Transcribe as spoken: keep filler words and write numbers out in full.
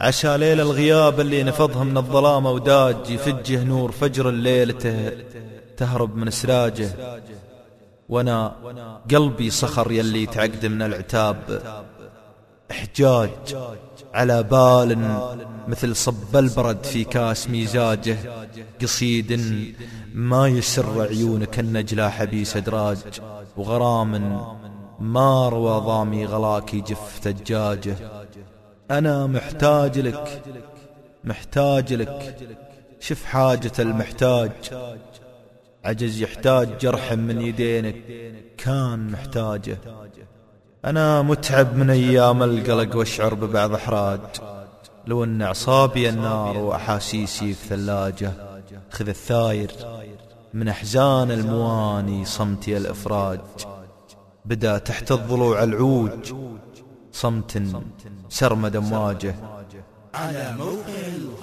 عشا ليل الغياب اللي نفضها من الظلام وداج، يفجه نور فجر الليلته تهرب من سراجه. وانا قلبي صخر يلي تعقد من العتاب، احجاج على بال مثل صب البرد في كاس ميزاجه. قصيد ما يسر عيونك النجلى حبيس ادراج، وغرام ما روى ضامي غلاك يجف ثجاجه. أنا محتاج لك محتاج لك، شف حاجة المحتاج. عجز يحتاج جرح من يدينك كان محتاجه. أنا متعب من أيام القلق واشعر ببعض إحراج، لو أن أعصابي النار وأحاسيسي في ثلاجة. خذ الثاير من أحزان المواني صمتي الإفراج، بدأ تحت الضلوع العوج صمت سرمد أمواجه. على موقع